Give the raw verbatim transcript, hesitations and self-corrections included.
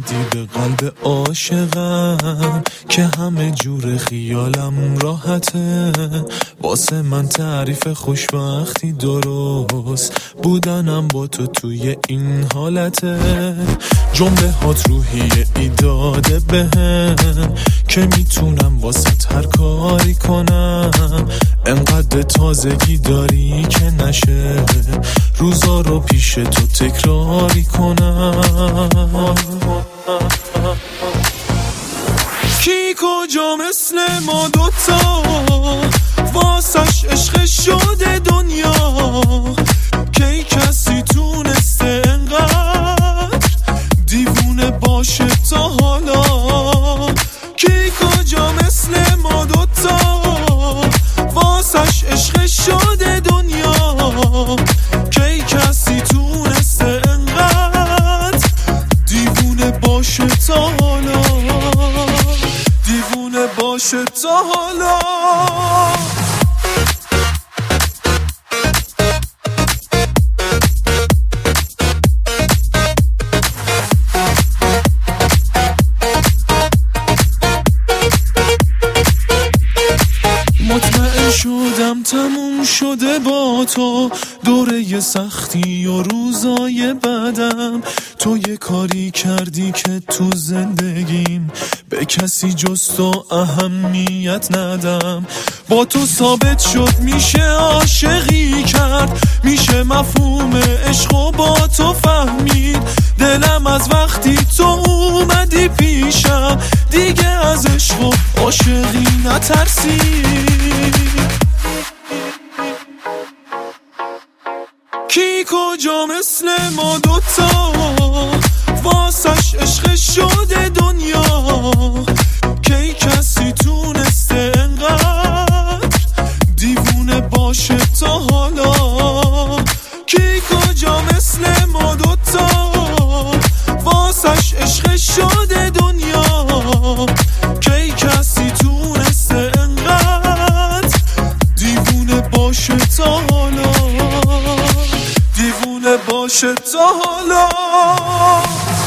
رسیدی به قلب عاشقم که همه جور خیالم راحته. واسه من تعریف خوشبختی درست بودنم با تو توی این حالته. جمله هات روحیه ای داده بهم که میتونم واسه هر کاری کنم. انقدر تازگی داری که نشه روزا رو پیش تو تکراری کنم. کی کجا مثل ما دوتا واسش عشق شده دنیا؟ کی کسی تونسته انقدر دیوونه باشه تا حالا؟ کی کجا مثل ما دوتا واسش عشق شده دنیا؟ کی کسی تونسته انقدر دیوونه باشه تا حالا؟ دیوونه باشه تا حالا؟ مطمئن شدم تموم شده با تو دوره سختی و روزای بعدم. تو یه کاری کردی که تو زندگیم به کسی جز تو اهمیت ندم. با تو ثابت شد میشه عاشقی کرد، میشه مفهوم عشق و با تو فهمید. دلم از وقتی تو اومدی پیشم دیگه از عشق و عاشقی نترسید. کی کجا مثل ما دوتا واسش عشق شده دنیا؟ کی کسی تونسته انقدر دیوونه باشه تا حالا؟ کی کجا مثل ما دوتا واسش عشق شده دنیا؟ کی کسی تونسته انقدر دیوونه باشه تا حالا؟ دیوونه باشه تا حالا؟